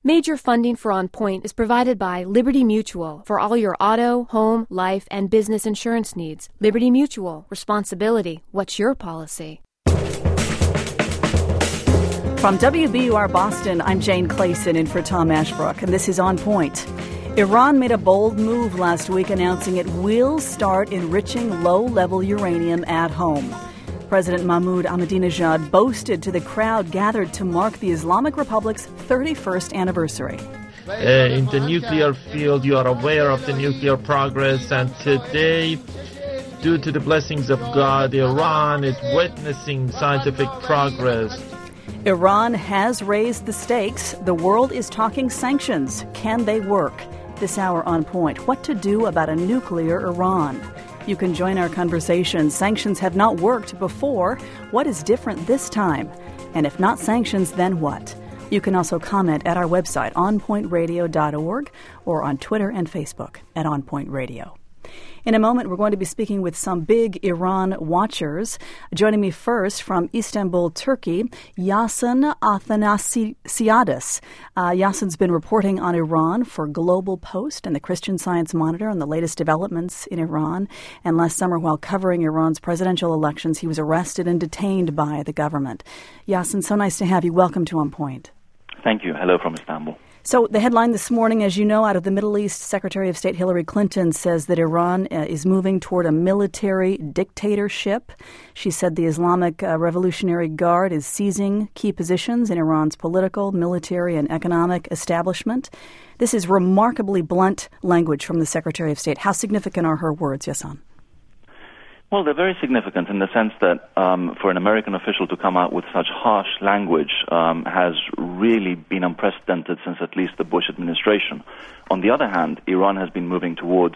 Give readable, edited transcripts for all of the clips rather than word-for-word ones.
Major funding for On Point is provided by Liberty Mutual for all your auto, home, life, and business insurance needs. Liberty Mutual. Responsibility. What's your policy? From WBUR Boston, I'm Jane Clayson in for Tom Ashbrook, and this is On Point. Iran made a bold move last week announcing it will start enriching low-level uranium at home. President Mahmoud Ahmadinejad boasted to the crowd gathered to mark the Islamic Republic's 31st anniversary. In the nuclear field, you are aware of the nuclear progress, and today, due to the blessings of God, Iran is witnessing scientific progress. Iran has raised the stakes. The world is talking sanctions. Can they work? This hour On Point, what to do about a nuclear Iran? You can join our conversation. Sanctions have not worked before. What is different this time? And if not sanctions, then what? You can also comment at our website, onpointradio.org, or on Twitter and Facebook at OnPointRadio. In a moment, we're going to be speaking with some big Iran watchers. Joining me first from Istanbul, Turkey, Yasin Athanasiadis. Yasin's been reporting on Iran for Global Post and the Christian Science Monitor on the latest developments in Iran. And last summer, while covering Iran's presidential elections, he was arrested and detained by the government. Yasin, so nice to have you. Welcome to On Point. Thank you. Hello from Istanbul. So the headline this morning, as you know, out of the Middle East, Secretary of State Hillary Clinton says that Iran is moving toward a military dictatorship. She said the Islamic Revolutionary Guard is seizing key positions in Iran's political, military, and economic establishment. This is remarkably blunt language from the Secretary of State. How significant are her words, Yasin? Well, they're very significant in the sense that for an American official to come out with such harsh language has really been unprecedented since at least the Bush administration. On the other hand, Iran has been moving towards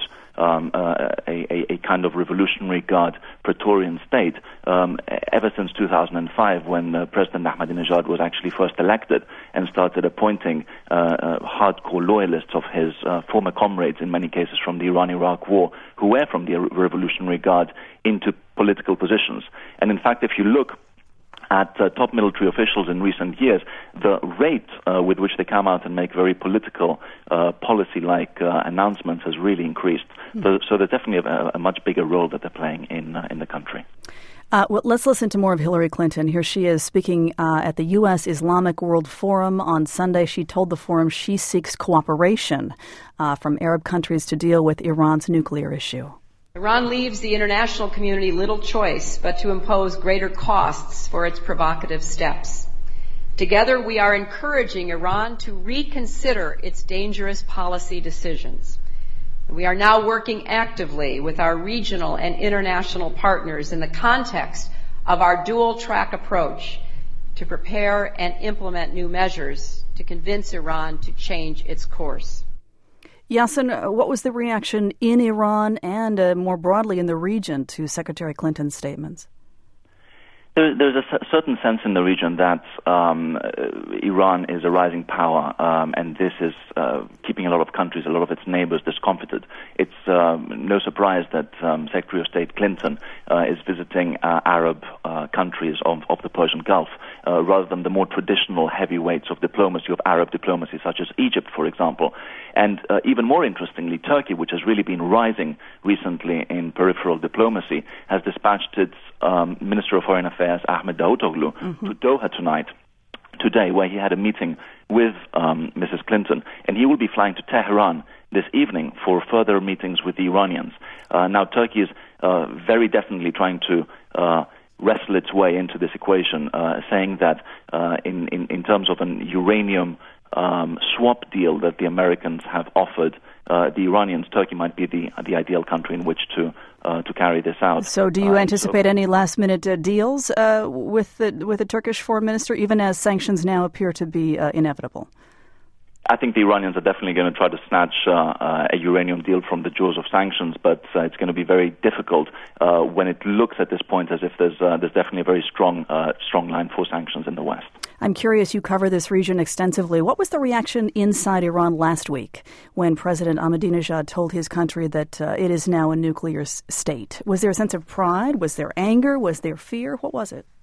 a kind of Revolutionary Guard Praetorian state ever since 2005, when President Ahmadinejad was actually first elected and started appointing hardcore loyalists of his former comrades, in many cases from the Iran-Iraq War, who were from the Revolutionary Guard, into political positions. And in fact, if you look at top military officials in recent years, the rate with which they come out and make very political, policy-like announcements has really increased. So there's definitely a much bigger role that they're playing in the country. Well, let's listen to more of Hillary Clinton. Here she is speaking at the U.S. Islamic World Forum on Sunday. She told the forum she seeks cooperation from Arab countries to deal with Iran's nuclear issue. Iran leaves the international community little choice but to impose greater costs for its provocative steps. Together, we are encouraging Iran to reconsider its dangerous policy decisions. We are now working actively with our regional and international partners in the context of our dual-track approach to prepare and implement new measures to convince Iran to change its course. Yasin, what was the reaction in Iran and more broadly in the region to Secretary Clinton's statements? There's a certain sense in the region that Iran is a rising power, and this is keeping a lot of countries, a lot of its neighbors, discomfited. It's no surprise that Secretary of State Clinton is visiting Arab countries of the Persian Gulf, rather than the more traditional heavyweights of diplomacy, of Arab diplomacy, such as Egypt, for example. And even more interestingly, Turkey, which has really been rising recently in peripheral diplomacy, has dispatched its Minister of Foreign Affairs, Ahmed Davutoglu, to Doha today, where he had a meeting with Mrs. Clinton, and he will be flying to Tehran this evening for further meetings with the Iranians. Now, Turkey is very definitely trying to wrestle its way into this equation, saying that in terms of an uranium swap deal that the Americans have offered the Iranians, Turkey might be the ideal country in which to carry this out. So do you anticipate any last-minute deals with the Turkish foreign minister, even as sanctions now appear to be inevitable? I think the Iranians are definitely going to try to snatch a uranium deal from the jaws of sanctions, but it's going to be very difficult when it looks at this point as if there's definitely a very strong line for sanctions in the West. I'm curious, you cover this region extensively. What was the reaction inside Iran last week when President Ahmadinejad told his country that it is now a nuclear state? Was there a sense of pride? Was there anger? Was there fear? What was it?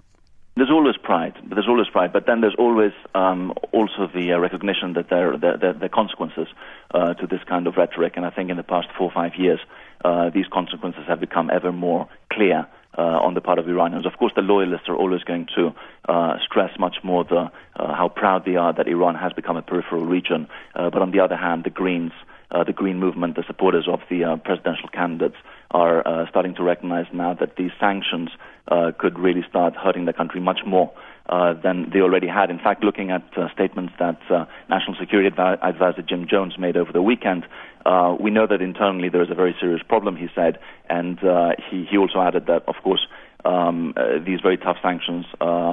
There's always pride, but then there's always also the recognition that there are consequences to this kind of rhetoric, and I think in the past 4 or 5 years, these consequences have become ever more clear on the part of Iranians. Of course, the loyalists are always going to stress much more how proud they are that Iran has become a peripheral region, but on the other hand, the Greens, the Green movement, the supporters of the presidential candidates are starting to recognize now that these sanctions could really start hurting the country much more than they already had. In fact, looking at statements that National Security Advisor Jim Jones made over the weekend, we know that internally there is a very serious problem, he said, and he also added that, of course, these very tough sanctions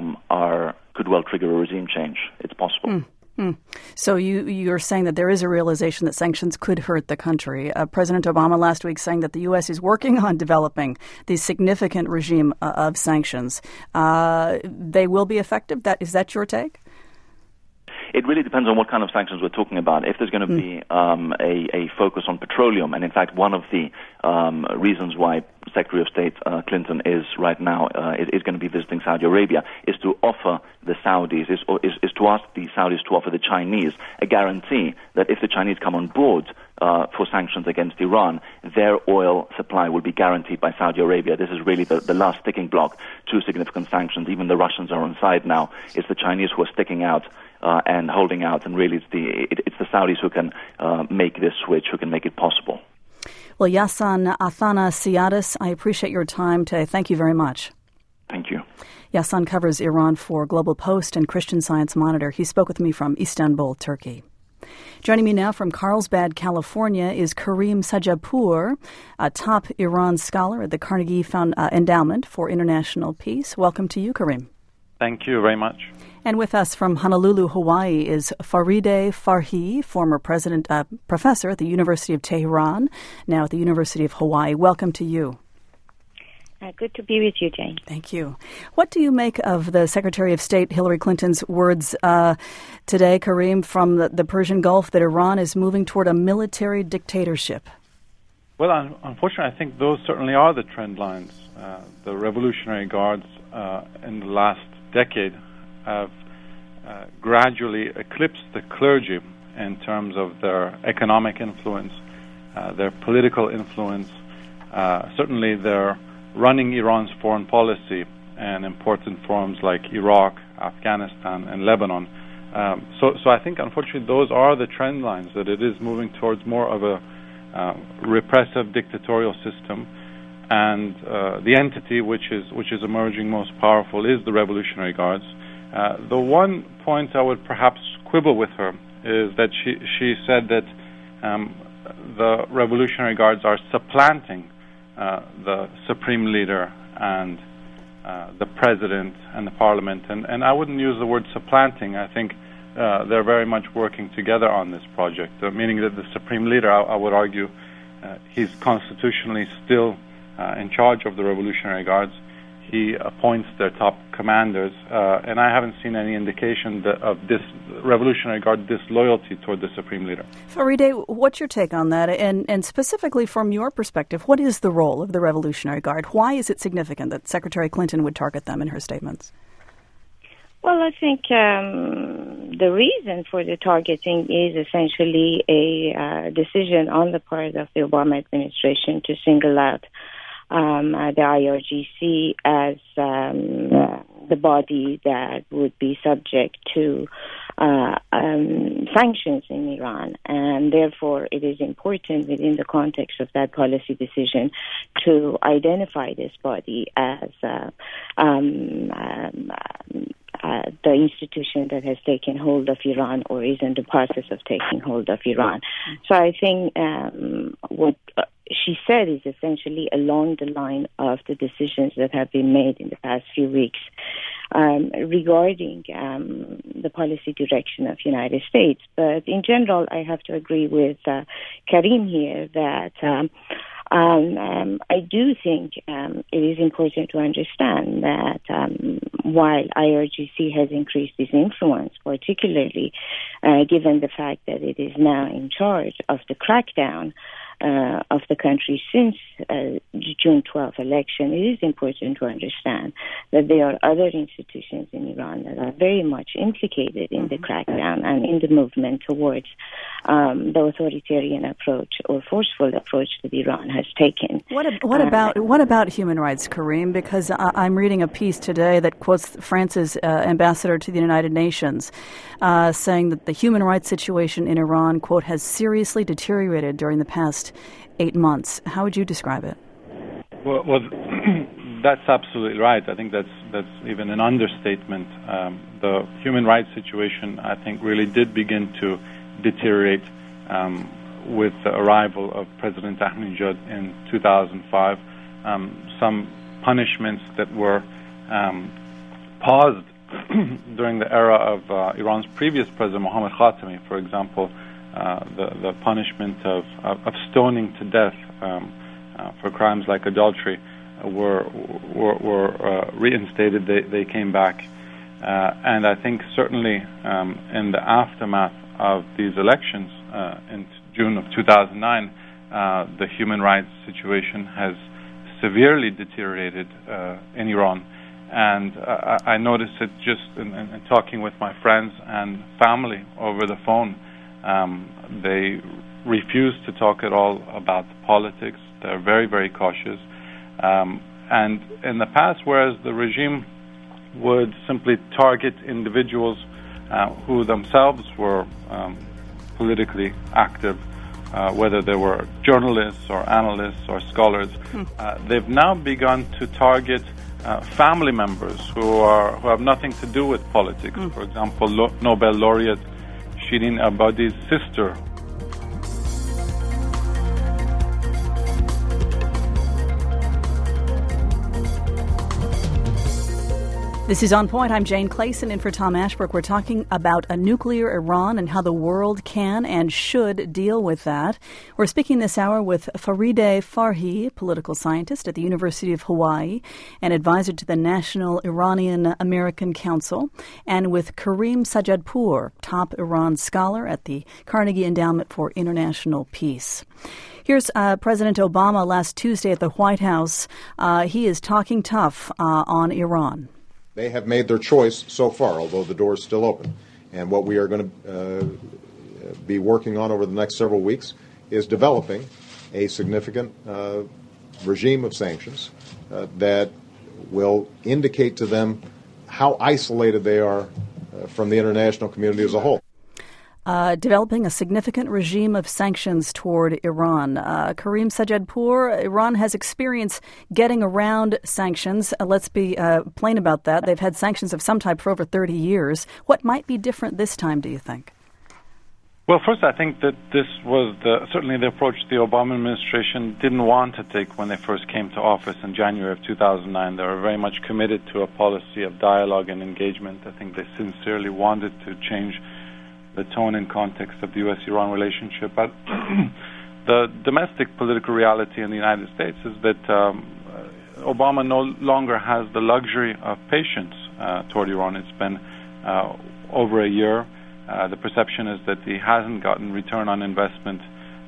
could well trigger a regime change. It's possible. So you're saying that there is a realization that sanctions could hurt the country. President Obama last week saying that the U.S. is working on developing the significant regime of sanctions. They will be effective? Is that your take? It really depends on what kind of sanctions we're talking about. If there's going to be a focus on petroleum, and in fact one of the reasons why Secretary of State Clinton is right now is going to be visiting Saudi Arabia is to offer the Saudis, is to ask the Saudis to offer the Chinese a guarantee that if the Chinese come on board for sanctions against Iran, their oil supply will be guaranteed by Saudi Arabia. This is really the last sticking block to significant sanctions. Even the Russians are on side now. It's the Chinese who are sticking out and holding out, and really it's the Saudis who can make this switch, who can make it possible. Well, Yasan Athanasiadis, I appreciate your time today. Thank you very much. Thank you. Yasan covers Iran for Global Post and Christian Science Monitor. He spoke with me from Istanbul, Turkey. Joining me now from Carlsbad, California, is Karim Sajapur, a top Iran scholar at the Carnegie Endowment for International Peace. Welcome to you, Karim. Thank you very much. And with us from Honolulu, Hawaii, is Farideh Farhi, former professor at the University of Tehran, now at the University of Hawaii. Welcome to you. Good to be with you, Jane. Thank you. What do you make of the Secretary of State Hillary Clinton's words today, Karim, from the Persian Gulf that Iran is moving toward a military dictatorship? Well, unfortunately, I think those certainly are the trend lines. The Revolutionary Guards in the last decade have gradually eclipsed the clergy in terms of their economic influence, their political influence. Certainly they're running Iran's foreign policy in important forums like Iraq, Afghanistan, and Lebanon. So I think, unfortunately, those are the trend lines, that it is moving towards more of a repressive dictatorial system. And the entity which is emerging most powerful is the Revolutionary Guards. The one point I would perhaps quibble with her is that she said that the Revolutionary Guards are supplanting the Supreme Leader and the President and the Parliament. And I wouldn't use the word supplanting. I think they're very much working together on this project, meaning that the Supreme Leader, I would argue, he's constitutionally still in charge of the Revolutionary Guards. He appoints their top commanders, and I haven't seen any indication of this Revolutionary Guard disloyalty toward the Supreme Leader. Farideh, what's your take on that? And specifically from your perspective, what is the role of the Revolutionary Guard? Why is it significant that Secretary Clinton would target them in her statements? Well, I think the reason for the targeting is essentially a decision on the part of the Obama administration to single out the IRGC as the body that would be subject to sanctions in Iran, and therefore it is important within the context of that policy decision to identify this body as the institution that has taken hold of Iran or is in the process of taking hold of Iran. So I think what she said is essentially along the line of the decisions that have been made in the past few weeks regarding the policy direction of the United States. But in general, I have to agree with Karim here that I do think it is important to understand that while IRGC has increased its influence, particularly given the fact that it is now in charge of the crackdown of the country since the June 12th election, it is important to understand that there are other institutions in Iran that are very much implicated in the crackdown and in the movement towards the authoritarian approach or forceful approach that Iran has taken. What about human rights, Karim? Because I'm reading a piece today that quotes France's ambassador to the United Nations, saying that the human rights situation in Iran, quote, has seriously deteriorated during the past 8 months. How would you describe it? Well, that's absolutely right. I think that's even an understatement. The human rights situation, I think, really did begin to deteriorate with the arrival of President Ahmadinejad in 2005. Some punishments that were paused during the era of Iran's previous president, Mohammad Khatami, for example, the punishment of stoning to death for crimes like adultery were reinstated. They came back, and I think certainly in the aftermath of these elections in June of 2009, the human rights situation has severely deteriorated in Iran. And I noticed it just in talking with my friends and family over the phone. They refuse to talk at all about politics. They're very, very cautious. And in the past, whereas the regime would simply target individuals who themselves were politically active, whether they were journalists or analysts or scholars, they've now begun to target family members who have nothing to do with politics. For example, Nobel laureate Shirin Ebadi's sister. This is On Point. I'm Jane Clayson in for Tom Ashbrook. We're talking about a nuclear Iran and how the world can and should deal with that. We're speaking this hour with Farideh Farhi, political scientist at the University of Hawaii and advisor to the National Iranian-American Council, and with Karim Sajjadpour, top Iran scholar at the Carnegie Endowment for International Peace. Here's President Obama last Tuesday at the White House. He is talking tough on Iran. They have made their choice so far, although the door is still open. And what we are going to be working on over the next several weeks is developing a significant regime of sanctions that will indicate to them how isolated they are from the international community as a whole. Developing a significant regime of sanctions toward Iran. Karim Sajjadpour, Iran has experience getting around sanctions. Let's be plain about that. They've had sanctions of some type for over 30 years. What might be different this time, do you think? Well, first, I think that this was certainly the approach the Obama administration didn't want to take when they first came to office in January of 2009. They were very much committed to a policy of dialogue and engagement. I think they sincerely wanted to change the tone and context of the U.S.-Iran relationship. But the domestic political reality in the United States is that Obama no longer has the luxury of patience toward Iran. It's been over a year. The perception is that he hasn't gotten return on investment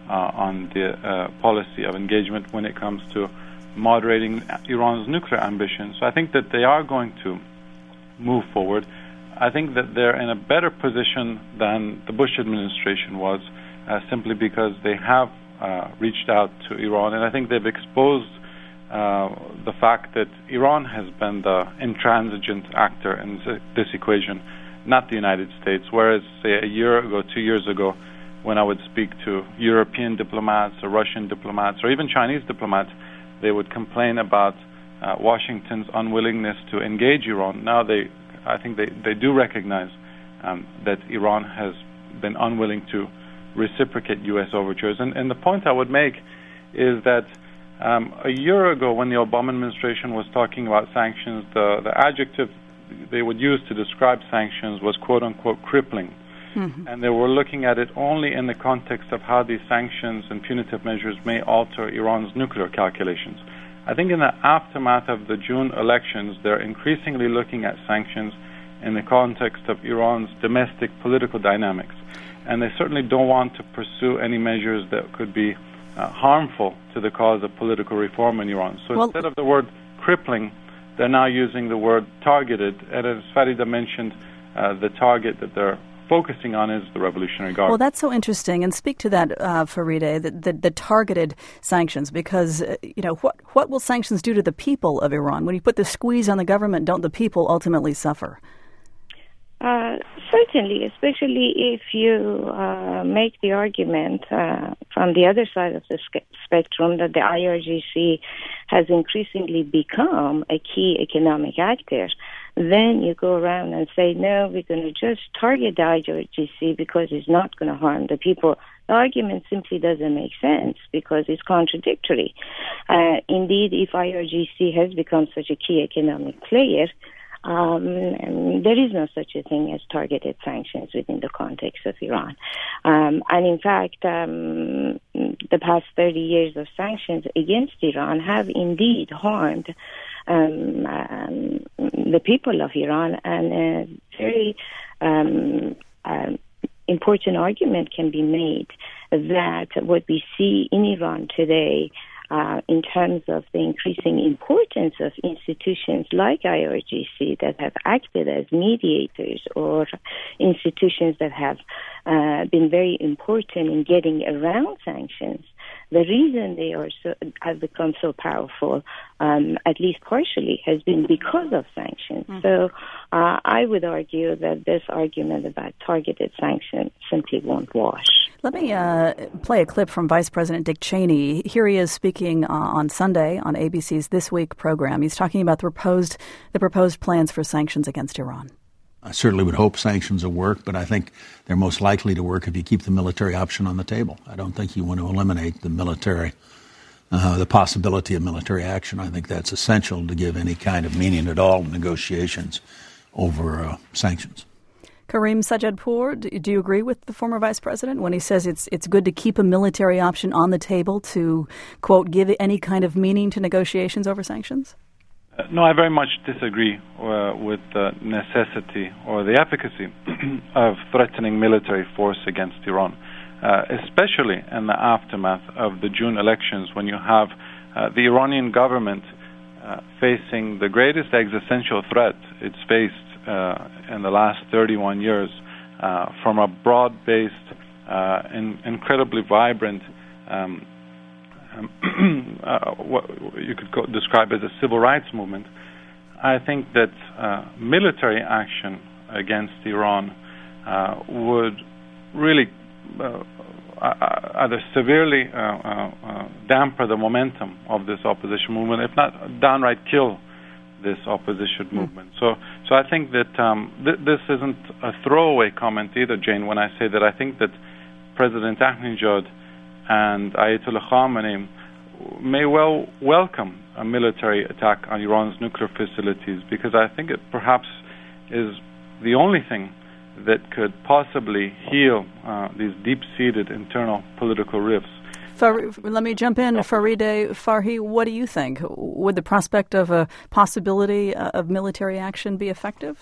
on the policy of engagement when it comes to moderating Iran's nuclear ambitions. So I think that they are going to move forward. I think that they're in a better position than the Bush administration was, simply because they have reached out to Iran, and I think they've exposed the fact that Iran has been the intransigent actor in this equation, not the United States. Whereas, say, a year ago, 2 years ago, when I would speak to European diplomats or Russian diplomats or even Chinese diplomats, they would complain about Washington's unwillingness to engage Iran. Now I think they do recognize that Iran has been unwilling to reciprocate U.S. overtures. And the point I would make is that a year ago, when the Obama administration was talking about sanctions, the adjective they would use to describe sanctions was quote-unquote crippling. Mm-hmm. And they were looking at it only in the context of how these sanctions and punitive measures may alter Iran's nuclear calculations. I think in the aftermath of the June elections, they're increasingly looking at sanctions in the context of Iran's domestic political dynamics. And they certainly don't want to pursue any measures that could be harmful to the cause of political reform in Iran. So instead of the word crippling, they're now using the word targeted, and as Farida mentioned, the target that they're focusing on is the Revolutionary Guard. Well, that's so interesting, and speak to that, Farideh, the targeted sanctions, because what will sanctions do to the people of Iran? When you put the squeeze on the government, don't the people ultimately suffer? Certainly, especially if you make the argument from the other side of the spectrum that the IRGC has increasingly become a key economic actor. Then you go around and say, no, we're going to just target the IRGC because it's not going to harm the people. The argument simply doesn't make sense because it's contradictory. Indeed, if IRGC has become such a key economic player, there is no such a thing as targeted sanctions within the context of Iran. And in fact, the past 30 years of sanctions against Iran have indeed harmed the people of Iran, and a very important argument can be made that what we see in Iran today in terms of the increasing importance of institutions like IRGC that have acted as mediators, or institutions that have been very important in getting around sanctions. The reason they have become so powerful, at least partially, has been because of sanctions. So I would argue that this argument about targeted sanctions simply won't wash. Let me play a clip from Vice President Dick Cheney. Here he is speaking on Sunday on ABC's This Week program. He's talking about the proposed plans for sanctions against Iran. I certainly would hope sanctions will work, but I think they're most likely to work if you keep the military option on the table. I don't think you want to eliminate the military, the possibility of military action. I think that's essential to give any kind of meaning at all in negotiations over sanctions. Karim Sajadpour, do you agree with the former vice president when he says it's good to keep a military option on the table to, quote, give any kind of meaning to negotiations over sanctions? No, I very much disagree with the necessity or the efficacy of threatening military force against Iran, especially in the aftermath of the June elections, when you have the Iranian government facing the greatest existential threat it's faced in the last 31 years from a broad-based, incredibly vibrant what you could describe as a civil rights movement. I think that military action against Iran would really either severely damper the momentum of this opposition movement, if not downright kill this opposition movement. So I think that this isn't a throwaway comment either, Jane, when I say that I think that President Ahmadinejad and Ayatollah Khamenei may well welcome a military attack on Iran's nuclear facilities, because I think it perhaps is the only thing that could possibly heal these deep-seated internal political rifts. Let me jump in. Farideh Farhi, what do you think? Would the prospect of a possibility of military action be effective?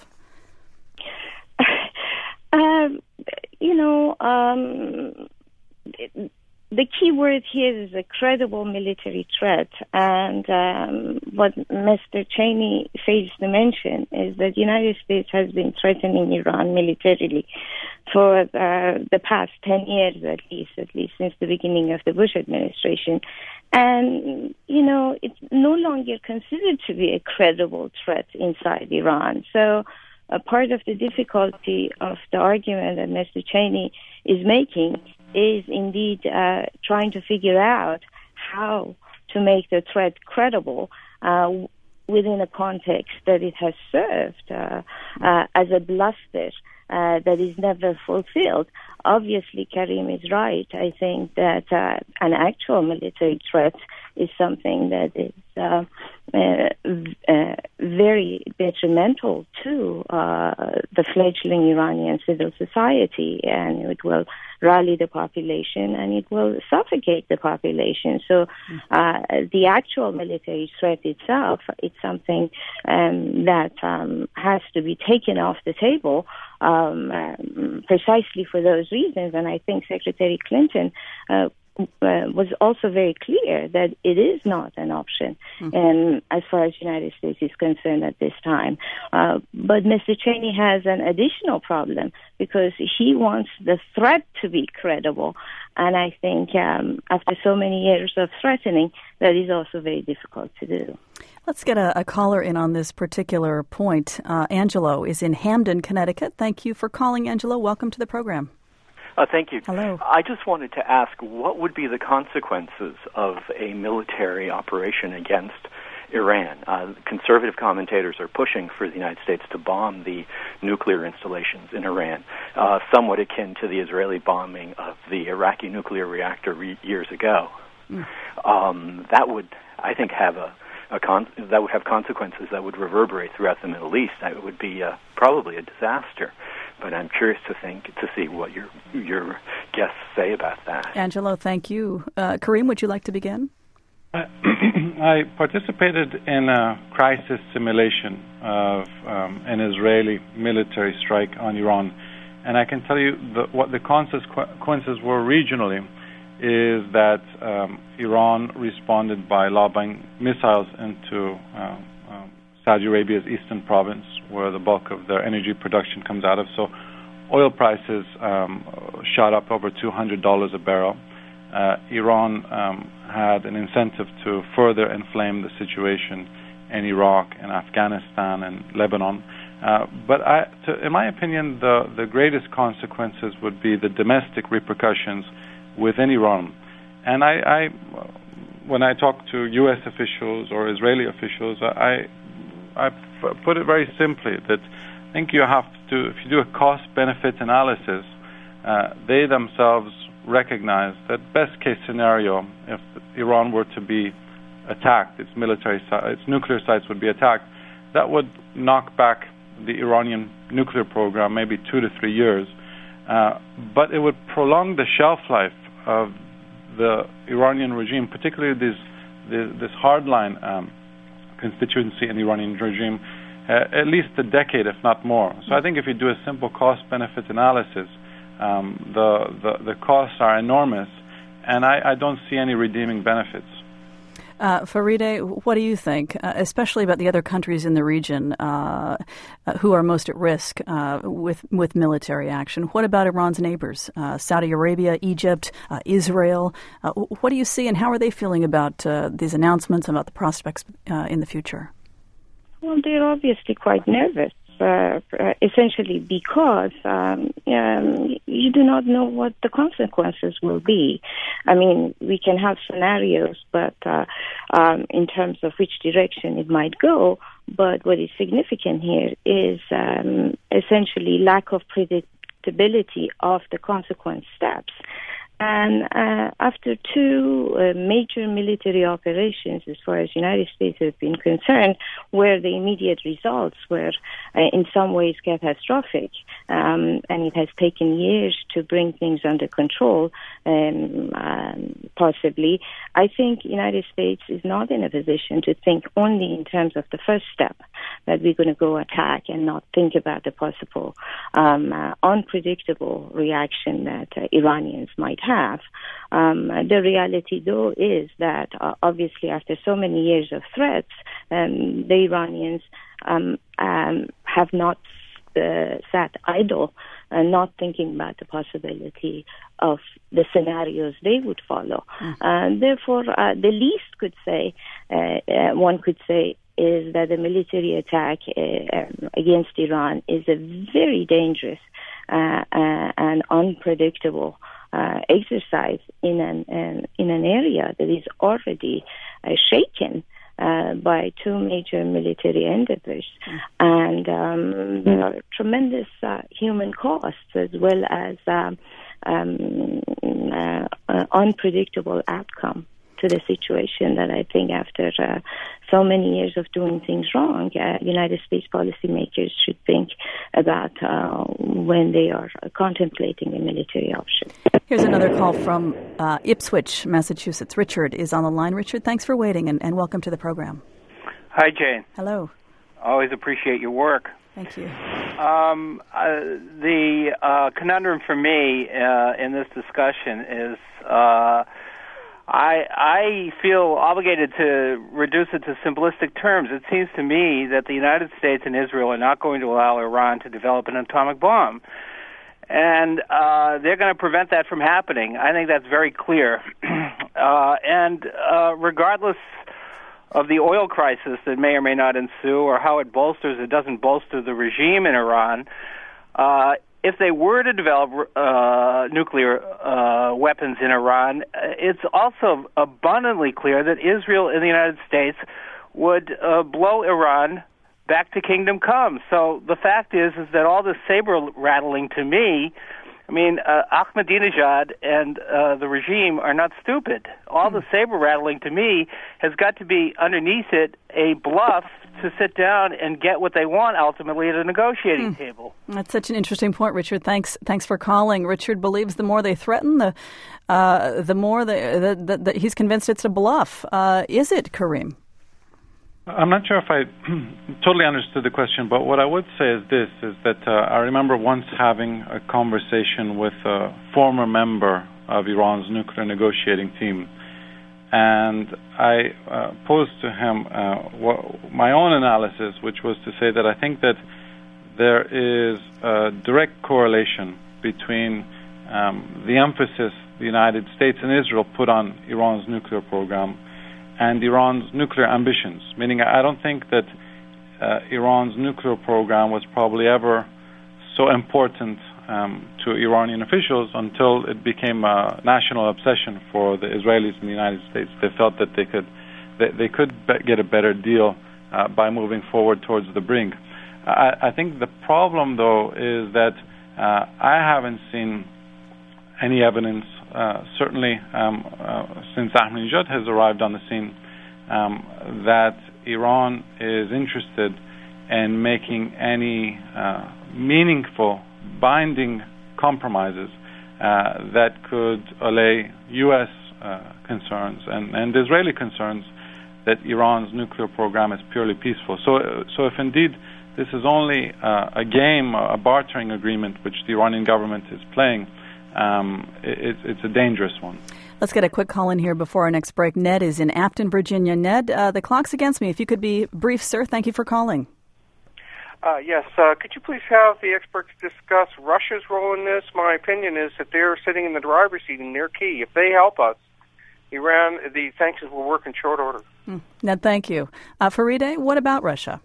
The key word here is a credible military threat, and what Mr. Cheney fails to mention is that the United States has been threatening Iran militarily for the past 10 years at least since the beginning of the Bush administration. And, it's no longer considered to be a credible threat inside Iran. So a part of the difficulty of the argument that Mr. Cheney is making is indeed trying to figure out how to make the threat credible within a context that it has served as a bluster that is never fulfilled. Obviously, Karim is right. I think that an actual military threat is something that is very detrimental to the fledgling Iranian civil society, and it will rally the population and it will suffocate the population. So the actual military threat itself is something that has to be taken off the table precisely for those reasons. And I think Secretary Clinton was also very clear that it is not an option as far as the United States is concerned at this time. But Mr. Cheney has an additional problem because he wants the threat to be credible. And I think after so many years of threatening, that is also very difficult to do. Let's get a caller in on this particular point. Angelo is in Hamden, Connecticut. Thank you for calling, Angelo. Welcome to the program. Thank you. Hello. I just wanted to ask, what would be the consequences of a military operation against Iran? Conservative commentators are pushing for the United States to bomb the nuclear installations in Iran, somewhat akin to the Israeli bombing of the Iraqi nuclear reactor years ago. That would, I think, have that would have consequences that would reverberate throughout the Middle East. It would be probably a disaster. But I'm curious to see what your guests say about that. Angelo, thank you. Kareem, would you like to begin? I participated in a crisis simulation of an Israeli military strike on Iran, and I can tell you what the consequences were regionally is that Iran responded by lobbing missiles into Saudi Arabia's eastern province, where the bulk of their energy production comes out of. So oil prices shot up over $200 a barrel. Iran had an incentive to further inflame the situation in Iraq and Afghanistan and Lebanon. But in my opinion, the greatest consequences would be the domestic repercussions within Iran. And when I talk to U.S. officials or Israeli officials, I put it very simply that I think you have to, if you do a cost-benefit analysis, they themselves recognize that best-case scenario, if Iran were to be attacked, its nuclear sites would be attacked, that would knock back the Iranian nuclear program maybe 2 to 3 years, but it would prolong the shelf life of the Iranian regime, particularly this hardline constituency in the Iranian regime, at least a decade, if not more. So I think if you do a simple cost-benefit analysis, the costs are enormous, and I don't see any redeeming benefits. Farideh, what do you think, especially about the other countries in the region who are most at risk with military action? What about Iran's neighbors, Saudi Arabia, Egypt, Israel? What do you see, and how are they feeling about these announcements, about the prospects in the future? Well, they're obviously quite nervous. Essentially because you do not know what the consequences will be. I mean, we can have scenarios, but in terms of which direction it might go, but what is significant here is essentially lack of predictability of the consequent steps. And after two major military operations, as far as the United States has been concerned, where the immediate results were in some ways catastrophic, and it has taken years to bring things under control, possibly, I think the United States is not in a position to think only in terms of the first step, that we're going to go attack and not think about the possible unpredictable reaction that Iranians might have. The reality, though, is that obviously after so many years of threats, the Iranians have not sat idle, not thinking about the possibility of the scenarios they would follow. Therefore, the least one could say, is that the military attack against Iran is a very dangerous and unpredictable exercise in an area that is already shaken by two major military endeavors, and there are tremendous human costs as well as unpredictable outcome to the situation that I think after so many years of doing things wrong, United States policymakers should think about when they are contemplating a military option. Here's another call from Ipswich, Massachusetts. Richard is on the line. Richard, thanks for waiting, and welcome to the program. Hi, Jane. Hello. Always appreciate your work. Thank you. The conundrum for me in this discussion is I feel obligated to reduce it to simplistic terms. It seems to me that the United States and Israel are not going to allow Iran to develop an atomic bomb. And they're going to prevent that from happening. I think that's very clear. And regardless of the oil crisis that may or may not ensue or how it bolsters or doesn't bolster the regime in Iran, if they were to develop nuclear weapons in Iran, it's also abundantly clear that Israel and the United States would blow Iran back to kingdom come. So the fact is that all this saber-rattling to me, I mean, Ahmadinejad and the regime are not stupid. All the saber-rattling to me has got to be underneath it a bluff to sit down and get what they want ultimately at a negotiating table. That's such an interesting point, Richard. Thanks for calling. Richard believes the more they threaten, the more he's convinced it's a bluff. Is it, Kareem? I'm not sure if I totally understood the question, but what I would say is this, is that I remember once having a conversation with a former member of Iran's nuclear negotiating team, and I posed to him my own analysis, which was to say that I think that there is a direct correlation between the emphasis the United States and Israel put on Iran's nuclear program and Iran's nuclear ambitions, meaning I don't think that Iran's nuclear program was probably ever so important to Iranian officials until it became a national obsession for the Israelis and the United States. They felt that they could get a better deal by moving forward towards the brink. I think the problem, though, is that I haven't seen any evidence, certainly since Ahmadinejad has arrived on the scene, that Iran is interested in making any meaningful, binding compromises that could allay U.S. concerns and Israeli concerns that Iran's nuclear program is purely peaceful. So if indeed this is only a game, a bartering agreement which the Iranian government is playing, it's a dangerous one. Let's get a quick call in here before our next break. Ned is in Afton, Virginia. Ned, the clock's against me. If you could be brief, sir. Thank you for calling. Yes. Could you please have the experts discuss Russia's role in this? My opinion is that they're sitting in the driver's seat and they're key. If they help us, Iran, the sanctions will work in short order. Ned, thank you. Farideh, what about Russia?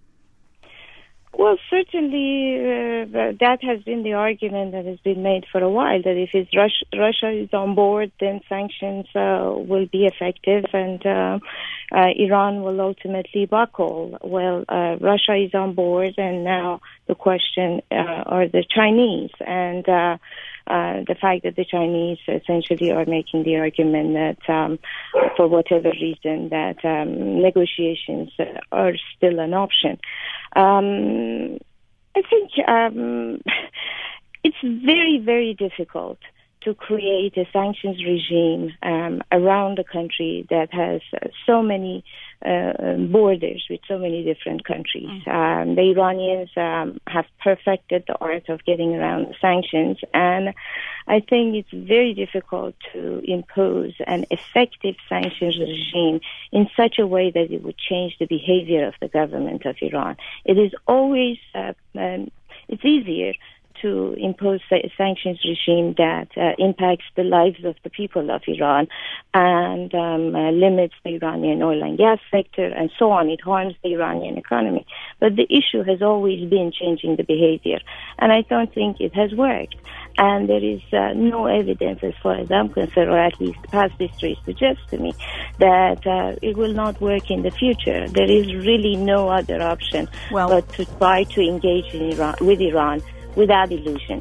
Well, certainly that has been the argument that has been made for a while, that if Russia is on board, then sanctions will be effective and Iran will ultimately buckle. Well, Russia is on board, and now the question are the Chinese. And the fact that the Chinese essentially are making the argument that for whatever reason that negotiations are still an option. I think it's very, very difficult to create a sanctions regime around a country that has so many borders with so many different countries. The Iranians have perfected the art of getting around the sanctions, and I think it's very difficult to impose an effective sanctions regime in such a way that it would change the behavior of the government of Iran. It is always, it's easier to impose a sanctions regime that impacts the lives of the people of Iran and limits the Iranian oil and gas sector and so on. It harms the Iranian economy. But the issue has always been changing the behavior, and I don't think it has worked. And there is no evidence, as far as I'm concerned, or at least past history suggests to me, that it will not work in the future. There is really no other option but to try to engage with Iran without illusion.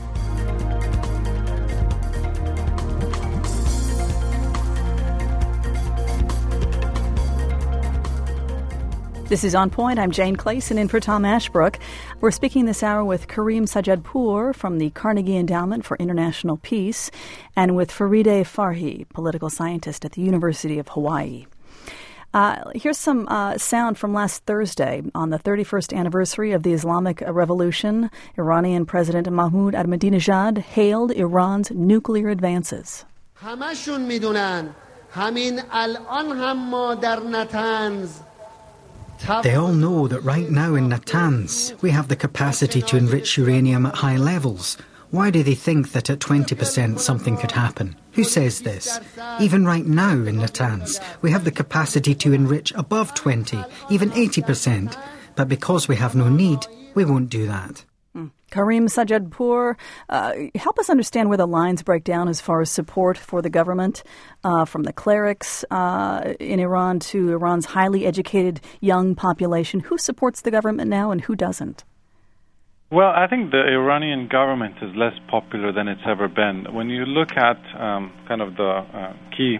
This is On Point. I'm Jane Clayson in for Tom Ashbrook. We're speaking this hour with Kareem Sajjadpour from the Carnegie Endowment for International Peace and with Farideh Farhi, political scientist at the University of Hawaii. Here's some sound from last Thursday on the 31st anniversary of the Islamic Revolution. Iranian President Mahmoud Ahmadinejad hailed Iran's nuclear advances. همشون میدونن همین الان هم ما در نتنز. They all know that right now in Natanz we have the capacity to enrich uranium at high levels. Why do they think that at 20% something could happen? Who says this? Even right now in Natanz, we have the capacity to enrich above 20, even 80%. But because we have no need, we won't do that. Karim Sajadpour, help us understand where the lines break down as far as support for the government, from the clerics in Iran to Iran's highly educated young population. Who supports the government now and who doesn't? Well, I think the Iranian government is less popular than it's ever been. When you look at kind of the key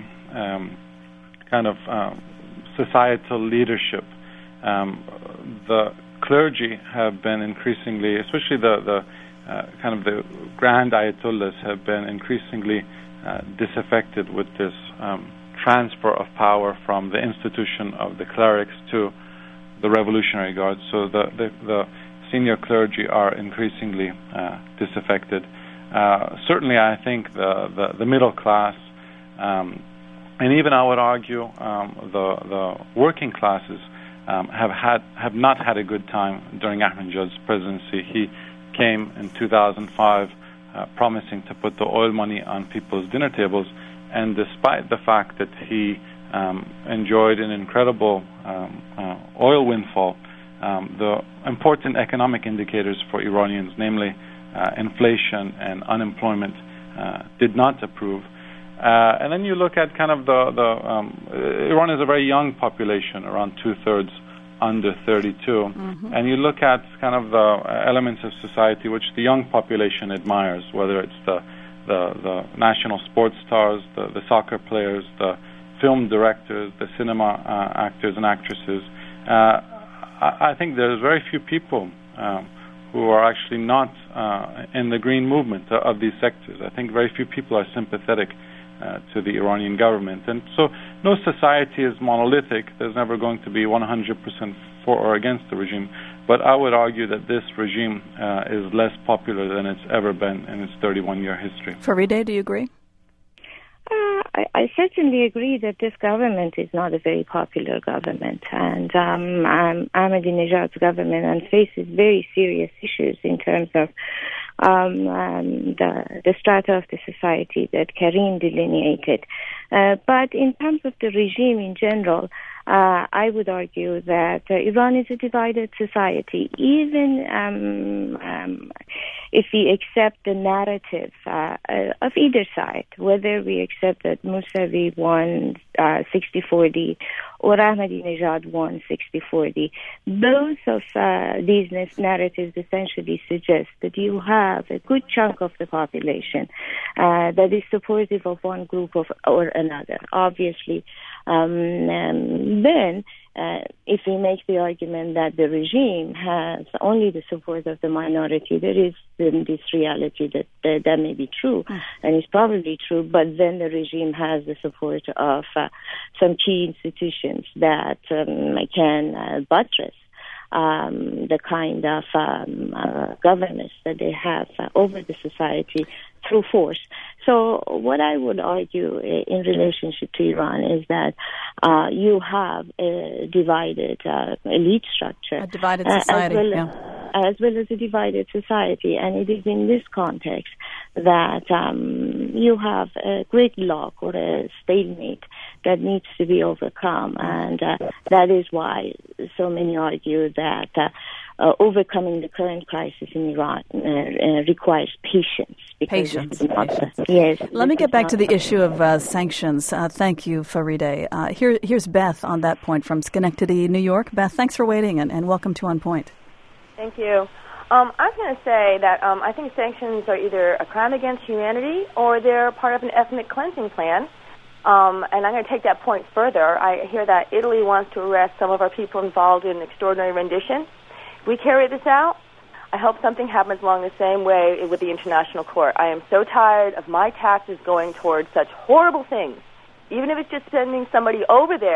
societal leadership, the clergy have been increasingly, especially the grand ayatollahs, have been increasingly disaffected with this transfer of power from the institution of the clerics to the Revolutionary Guard. So the senior clergy are increasingly disaffected. Certainly, I think the middle class, and even I would argue the working classes, have not had a good time during Ahmadinejad's presidency. He came in 2005 promising to put the oil money on people's dinner tables, and despite the fact that he enjoyed an incredible oil windfall, the important economic indicators for Iranians, namely inflation and unemployment, did not approve. And then you look at kind of Iran is a very young population, around 2/3 under 32, and you look at kind of the elements of society which the young population admires, whether it's the national sports stars, the soccer players, the film directors, the cinema actors and actresses. I think there's very few people who are actually not in the green movement of these sectors. I think very few people are sympathetic to the Iranian government. And so no society is monolithic. There's never going to be 100% for or against the regime. But I would argue that this regime is less popular than it's ever been in its 31-year history. Farideh, do you agree? I certainly agree that this government is not a very popular government, and Ahmadinejad's government faces very serious issues in terms of the strata of the society that Karim delineated. But in terms of the regime in general, I would argue that Iran is a divided society. Even if we accept the narrative of either side, whether we accept that Mousavi won 60-40 or Ahmadinejad won 60-40, both of these narratives essentially suggest that you have a good chunk of the population that is supportive of one group or another. Obviously, then if we make the argument that the regime has only the support of the minority, there is then this reality that may be true, and it's probably true, but then the regime has the support of some key institutions that can buttress the kind of governance that they have over the society through force. So what I would argue in relationship to Iran is that you have a divided elite structure. A divided society, as well as a divided society. And it is in this context that you have a gridlock or a stalemate that needs to be overcome. And that is why so many argue that overcoming the current crisis in Iran requires patience. Patience. Yes. Let me get back to the issue of sanctions. Thank you, Farideh. Here's Beth on that point from Schenectady, New York. Beth, thanks for waiting and welcome to On Point. Thank you. I was going to say that I think sanctions are either a crime against humanity or they're part of an ethnic cleansing plan. And I'm going to take that point further. I hear that Italy wants to arrest some of our people involved in extraordinary rendition. If we carry this out, I hope something happens along the same way with the International Court. I am so tired of my taxes going towards such horrible things. Even if it's just sending somebody over there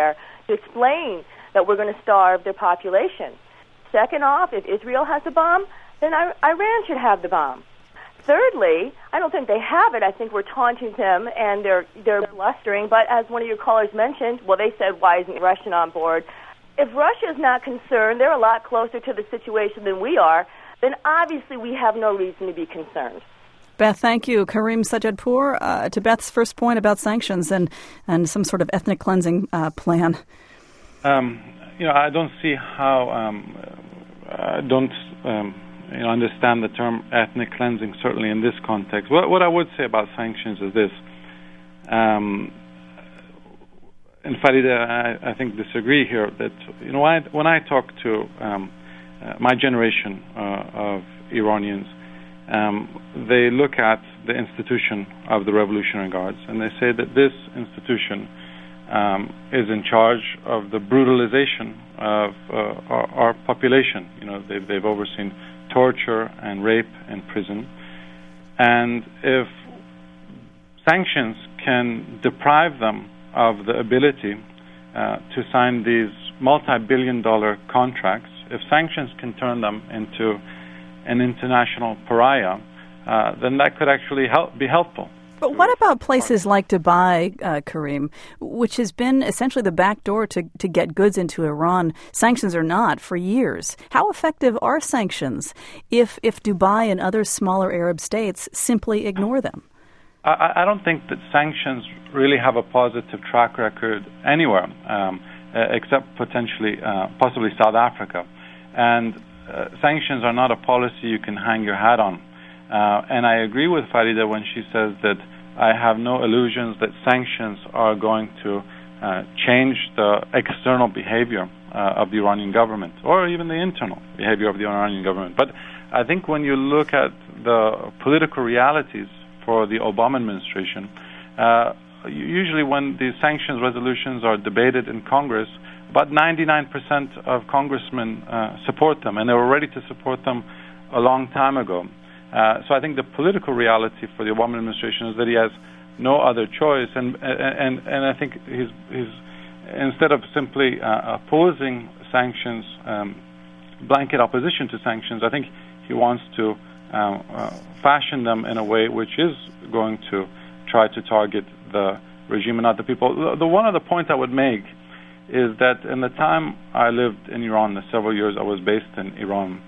to explain that we're going to starve their population. Second off, if Israel has a bomb, then Iran should have the bomb. Thirdly, I don't think they have it. I think we're taunting them and they're blustering. But as one of your callers mentioned, well, they said, why isn't Russia on board? If Russia is not concerned, they're a lot closer to the situation than we are, then obviously we have no reason to be concerned. Beth, thank you. Karim Sajjadpour, to Beth's first point about sanctions and some sort of ethnic cleansing plan. I don't see how. I don't understand the term ethnic cleansing. Certainly in this context, what I would say about sanctions is this. And Farida, I think disagree here. That when I talk to my generation of Iranians. They look at the institution of the Revolutionary Guards, and they say that this institution is in charge of the brutalization of our population. They've overseen torture and rape in prison, and if sanctions can deprive them of the ability to sign these multi-billion-dollar contracts, if sanctions can turn them into an international pariah, then that could actually be helpful. But what about places like Dubai, Karim, which has been essentially the back door to get goods into Iran, sanctions or not, for years? How effective are sanctions if Dubai and other smaller Arab states simply ignore them? I don't think that sanctions really have a positive track record anywhere, except possibly South Africa. And sanctions are not a policy you can hang your hat on. And I agree with Farida when she says that I have no illusions that sanctions are going to change the external behavior of the Iranian government, or even the internal behavior of the Iranian government. But I think when you look at the political realities for the Obama administration, usually when these sanctions resolutions are debated in Congress, about 99% of congressmen support them, and they were ready to support them a long time ago. So I think the political reality for the Obama administration is that he has no other choice, and I think he's instead of simply opposing sanctions, blanket opposition to sanctions, I think he wants to fashion them in a way which is going to try to target the regime and not the people. The one other point I would make is that in the time I lived in Iran, the several years I was based in Iran,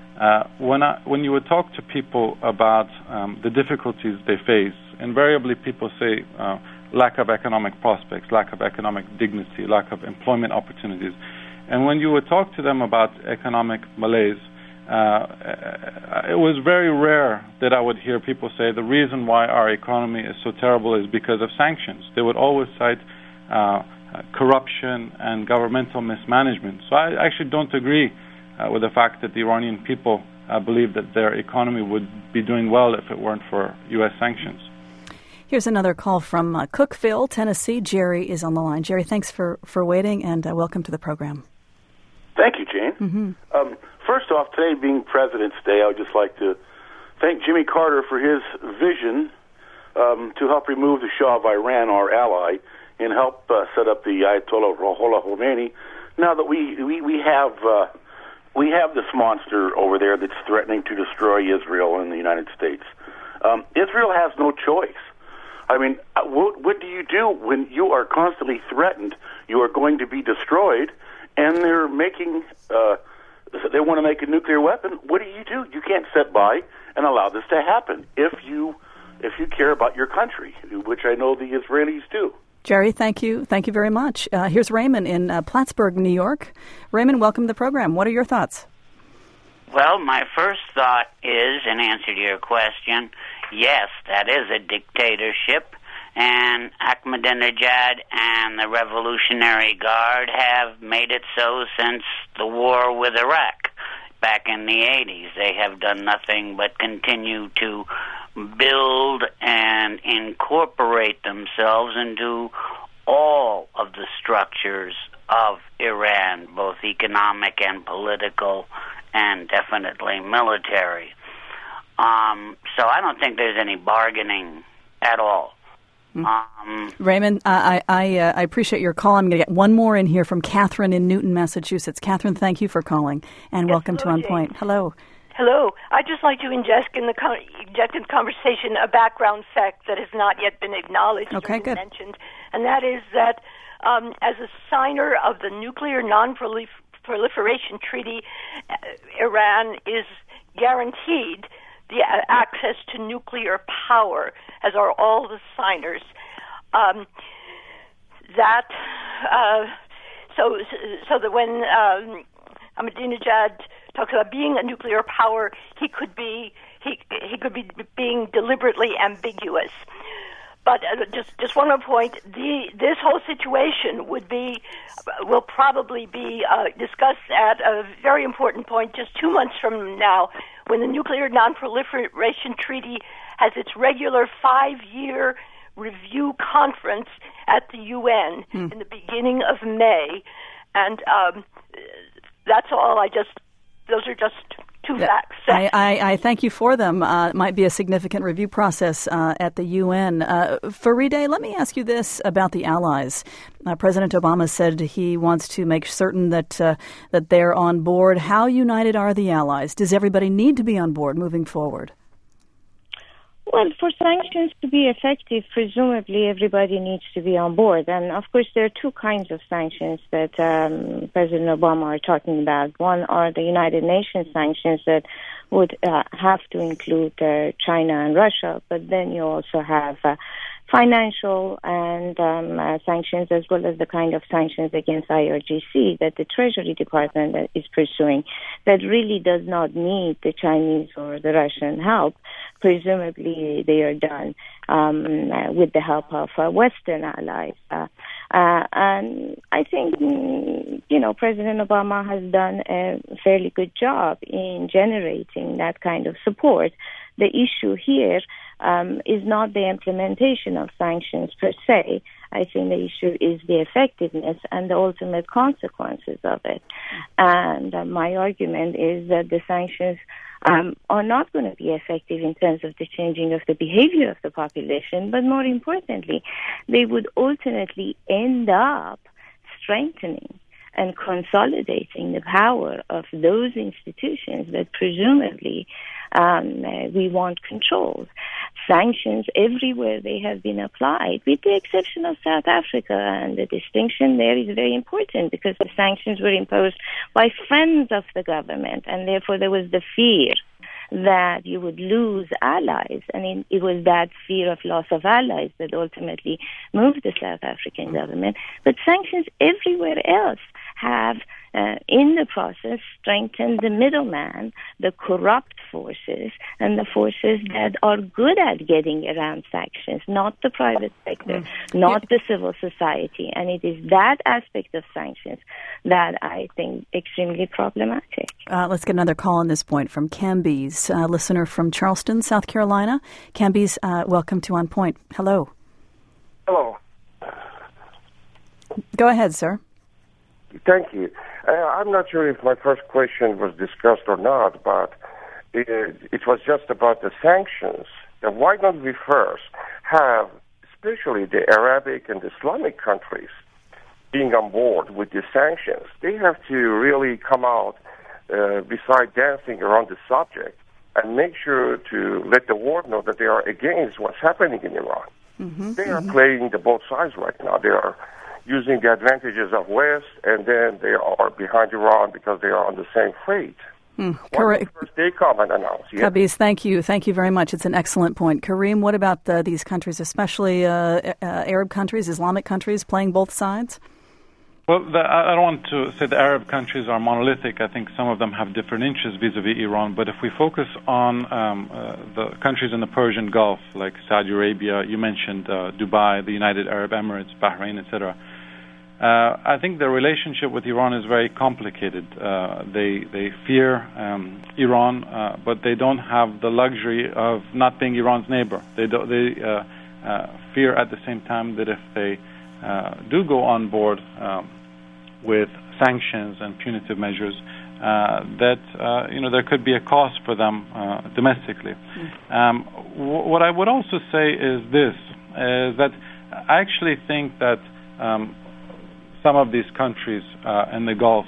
when you would talk to people about the difficulties they face, invariably people say lack of economic prospects, lack of economic dignity, lack of employment opportunities. And when you would talk to them about economic malaise, it was very rare that I would hear people say the reason why our economy is so terrible is because of sanctions. They would always cite corruption and governmental mismanagement. So I actually don't agree with the fact that the Iranian people believe that their economy would be doing well if it weren't for U.S. sanctions. Here's another call from Cookeville, Tennessee. Jerry is on the line. Jerry, thanks for waiting, and welcome to the program. Thank you, Jane. Mm-hmm. First off, today being President's Day, I would just like to thank Jimmy Carter for his vision to help remove the Shah of Iran, our ally, and help set up the Ayatollah Ruhollah Khomeini. Now that we have this monster over there that's threatening to destroy Israel and the United States. Israel has no choice. I mean, what do you do when you are constantly threatened? You are going to be destroyed, and they're making they want to make a nuclear weapon. What do? You can't sit by and allow this to happen if you care about your country, which I know the Israelis do. Jerry, thank you. Thank you very much. Here's Raymond in Plattsburgh, New York. Raymond, welcome to the program. What are your thoughts? Well, my first thought is, in answer to your question, yes, that is a dictatorship, and Ahmadinejad and the Revolutionary Guard have made it so since the war with Iraq back in the 80s. They have done nothing but continue to build and incorporate themselves into all of the structures of Iran, both economic and political, and definitely military. So I don't think there's any bargaining at all. Raymond, I appreciate your call. I'm going to get one more in here from Catherine in Newton, Massachusetts. Catherine, thank you for calling, and welcome to On Point. Hello. Hello. I'd just like to inject in the conversation a background fact that has not yet been acknowledged or been mentioned, and that is that as a signer of the Nuclear Non-Proliferation Treaty, Iran is guaranteed the access to nuclear power, as are all the signers. So that when Ahmadinejad talks about being a nuclear power, he could be being deliberately ambiguous. But just one more point: this whole situation will probably be discussed at a very important point just 2 months from now, when the Nuclear Non-Proliferation Treaty has its regular 5-year review conference at the UN in the beginning of May, and that's all. Those are just two facts. I thank you for them. It might be a significant review process at the UN. Farideh, let me ask you this about the allies. President Obama said he wants to make certain that they're on board. How united are the allies? Does everybody need to be on board moving forward? Well, for sanctions to be effective, presumably everybody needs to be on board. And, of course, there are two kinds of sanctions that President Obama are talking about. One are the United Nations sanctions that would have to include China and Russia, but then you also have financial and sanctions, as well as the kind of sanctions against IRGC that the Treasury Department is pursuing, that really does not need the Chinese or the Russian help. Presumably they are done with the help of Western allies. And I think, President Obama has done a fairly good job in generating that kind of support. The issue here is not the implementation of sanctions per se. I think the issue is the effectiveness and the ultimate consequences of it. And my argument is that the sanctions are not going to be effective in terms of the changing of the behavior of the population, but more importantly, they would ultimately end up strengthening and consolidating the power of those institutions that presumably we want controlled. Sanctions everywhere they have been applied, with the exception of South Africa, and the distinction there is very important because the sanctions were imposed by friends of the government, and therefore there was the fear that you would lose allies, and it was that fear of loss of allies that ultimately moved the South African government. But sanctions everywhere else have, in the process, strengthened the middleman, the corrupt forces, and the forces that are good at getting around sanctions, not the private sector, not the civil society. And it is that aspect of sanctions that I think extremely problematic. Let's get another call on this point from Camby's, listener from Charleston, South Carolina. Camby's, welcome to On Point. Hello. Hello. Go ahead, sir. Thank you. I'm not sure if my first question was discussed or not, but it was just about the sanctions. And why don't we first have, especially the Arabic and Islamic countries, being on board with the sanctions? They have to really come out, beside dancing around the subject, and make sure to let the world know that they are against what's happening in Iran. They are playing the both sides right now. They are using the advantages of West, and then they are behind Iran because they are on the same fate. Correct. First they come and announce. Yeah. Kabis, thank you very much. It's an excellent point. Kareem, what about these countries, especially Arab countries, Islamic countries, playing both sides? Well, I don't want to say the Arab countries are monolithic. I think some of them have different interests vis-a-vis Iran. But if we focus on the countries in the Persian Gulf, like Saudi Arabia, you mentioned Dubai, the United Arab Emirates, Bahrain, etc., I think the relationship with Iran is very complicated. They fear Iran, but they don't have the luxury of not being Iran's neighbor. They fear at the same time that if they do go on board with sanctions and punitive measures, that there could be a cost for them domestically. What I would also say is this: is that I actually think that some of these countries in the Gulf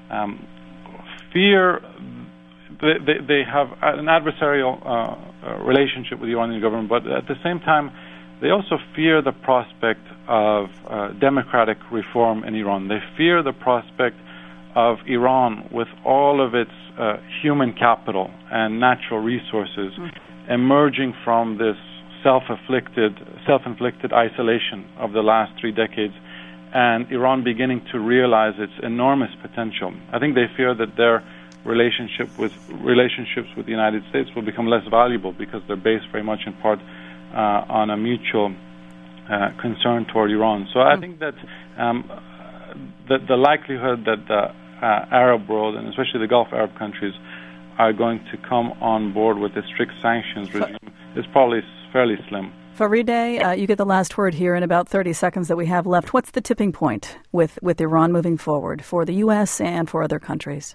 fear they have an adversarial relationship with the Iranian government, but at the same time, they also fear the prospect of democratic reform in Iran. They fear the prospect of Iran, with all of its human capital and natural resources, emerging from this self-inflicted isolation of the last 3 decades, and Iran beginning to realize its enormous potential. I think they fear that their relationships with the United States will become less valuable because they're based very much in part on a mutual concern toward Iran. So I think that the likelihood that the Arab world, and especially the Gulf Arab countries, are going to come on board with a strict sanctions regime is probably fairly slim. Farideh, you get the last word here in about 30 seconds that we have left. What's the tipping point with Iran moving forward for the U.S. and for other countries?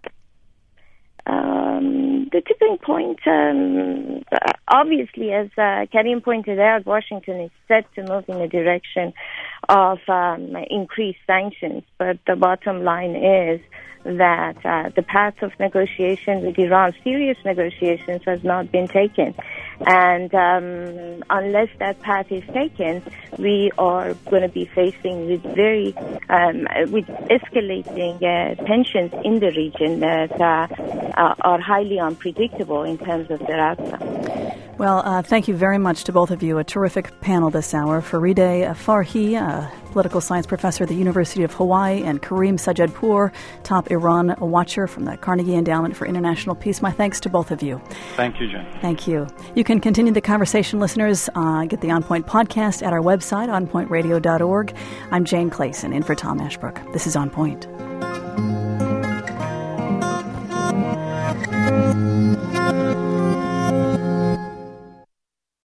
The tipping point, obviously, as Karim pointed out, Washington is set to move in the direction of increased sanctions. But the bottom line is that the path of negotiation with Iran, serious negotiations, has not been taken. And unless that path is taken, we are going to be facing with with escalating tensions in the region that are highly unpredictable in terms of their outcome. Well, thank you very much to both of you. A terrific panel this hour. Farideh Farhi, political science professor at the University of Hawaii, and Karim Sajjadpour, top Iran watcher from the Carnegie Endowment for International Peace. My thanks to both of you. Thank you, Jen. Thank you. You can continue the conversation, listeners. Get the On Point podcast at our website, onpointradio.org. I'm Jane Clayson, in for Tom Ashbrook. This is On Point.